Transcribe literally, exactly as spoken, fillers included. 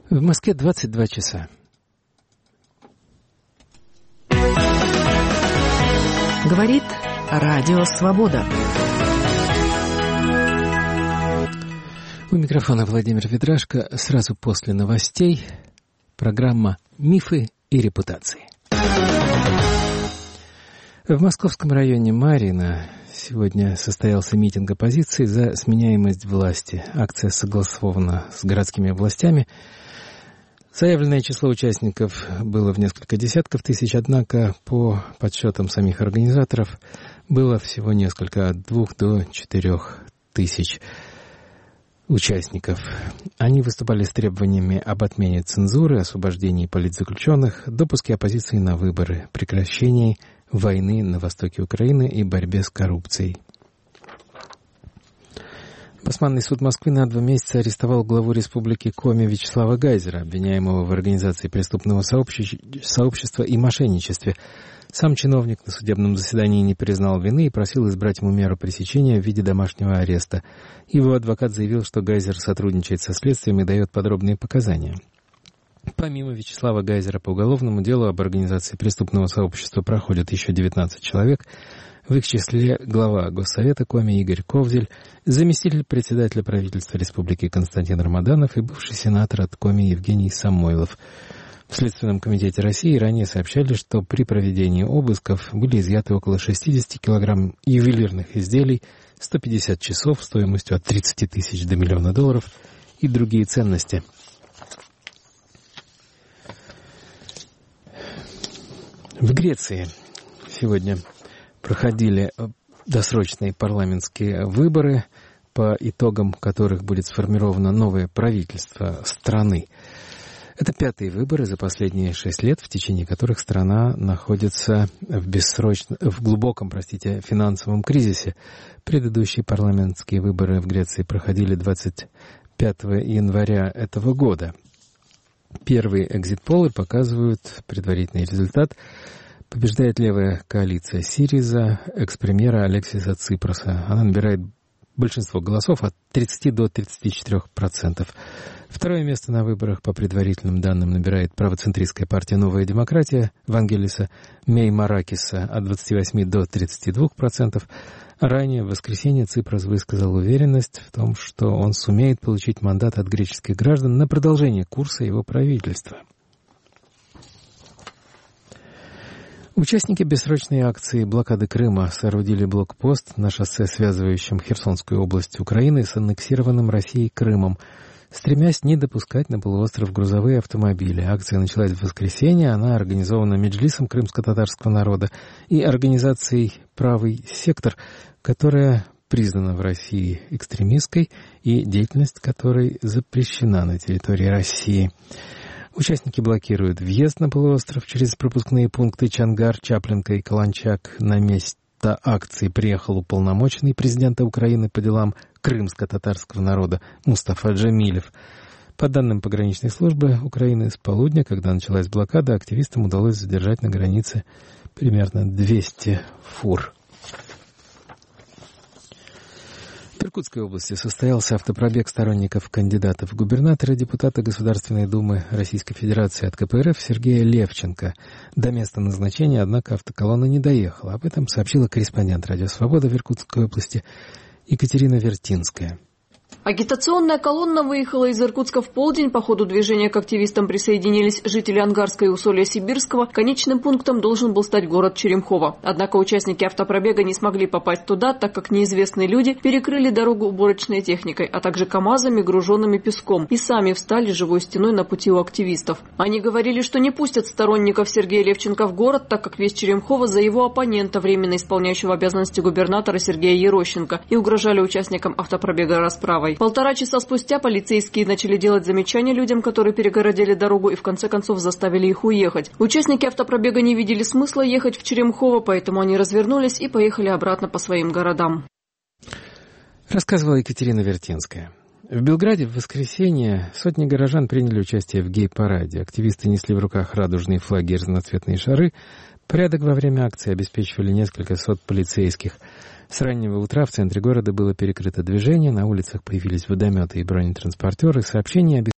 В Москве двадцать два часа. Говорит Радио Свобода. У микрофона Владимир Ведрашко. Сразу после новостей программа «Мифы и репутации». В московском районе Марьино сегодня состоялся митинг оппозиции за сменяемость власти. Акция согласована с городскими властями. Заявленное число участников было в несколько десятков тысяч, однако по подсчетам самих организаторов было всего несколько, от двух до четырех тысяч участников. Они выступали с требованиями об отмене цензуры, освобождении политзаключенных, допуске оппозиции на выборы, прекращении войны на востоке Украины и борьбе с коррупцией. Басманный суд Москвы на два месяца арестовал главу республики Коми Вячеслава Гайзера, обвиняемого в организации преступного сообщества и мошенничестве. Сам чиновник на судебном заседании не признал вины и просил избрать ему меру пресечения в виде домашнего ареста. Его адвокат заявил, что Гайзер сотрудничает со следствием и дает подробные показания. Помимо Вячеслава Гайзера по уголовному делу об организации преступного сообщества проходят еще девятнадцать человек. В их числе глава Госсовета Коми Игорь Ковдель, заместитель председателя правительства Республики Константин Рамаданов и бывший сенатор от Коми Евгений Самойлов. В Следственном комитете России ранее сообщали, что при проведении обысков были изъяты около шестьдесят килограмм ювелирных изделий, сто пятьдесят часов стоимостью от тридцати тысяч до миллиона долларов и другие ценности. В Греции сегодня проходили досрочные парламентские выборы, по итогам которых будет сформировано новое правительство страны. Это пятые выборы за последние шесть лет, в течение которых страна находится в, бессрочно, в глубоком, простите, финансовом кризисе. Предыдущие парламентские выборы в Греции проходили двадцать пятого января этого года. Первые экзит-полы показывают предварительный результат. Побеждает левая коалиция Сириза, экс-премьера Алексиса Ципроса. Она набирает большинство голосов от тридцати до тридцати четырёх процентов. Второе место на выборах по предварительным данным набирает правоцентристская партия «Новая демократия» Вангелиса Меймаракиса от двадцати восьми до тридцати двух процентов. Ранее в воскресенье Ципрос высказал уверенность в том, что он сумеет получить мандат от греческих граждан на продолжение курса его правительства. Участники бессрочной акции блокады Крыма соорудили блокпост на шоссе, связывающем Херсонскую область Украины с аннексированным Россией Крымом, стремясь не допускать на полуостров грузовые автомобили. Акция началась в воскресенье, она организована Меджлисом крымско-татарского народа и организацией «Правый сектор», которая признана в России экстремистской и деятельность которой запрещена на территории России. Участники блокируют въезд на полуостров через пропускные пункты Чангар, Чаплинка и Каланчак. На место акции приехал уполномоченный президента Украины по делам крымско-татарского народа Мустафа Джамилев. По данным пограничной службы Украины, с полудня, когда началась блокада, активистам удалось задержать на границе примерно двести фур. В Иркутской области состоялся автопробег сторонников кандидата в губернаторы депутата Государственной Думы Российской Федерации от ка пэ эр эф Сергея Левченко. До места назначения, однако, автоколонна не доехала. Об этом сообщила корреспондент «Радио Свобода» в Иркутской области Екатерина Вертинская. Агитационная колонна выехала из Иркутска в полдень. По ходу движения к активистам присоединились жители Ангарска и Усолья-Сибирского. Конечным пунктом должен был стать город Черемхово. Однако участники автопробега не смогли попасть туда, так как неизвестные люди перекрыли дорогу уборочной техникой, а также КАМАЗами, груженными песком, и сами встали живой стеной на пути у активистов. Они говорили, что не пустят сторонников Сергея Левченко в город, так как весь Черемхово за его оппонента, временно исполняющего обязанности губернатора Сергея Ерощенко, и угрожали участникам автопробега расправой. Полтора часа спустя полицейские начали делать замечания людям, которые перегородили дорогу, и в конце концов заставили их уехать. Участники автопробега не видели смысла ехать в Черемхово, поэтому они развернулись и поехали обратно по своим городам. Рассказывала Екатерина Вертинская. В Белграде в воскресенье сотни горожан приняли участие в гей-параде. Активисты несли в руках радужные флаги и разноцветные шары. Порядок во время акции обеспечивали несколько сот полицейских. С раннего утра в центре города было перекрыто движение, на улицах появились водометы и бронетранспортеры. Сообщения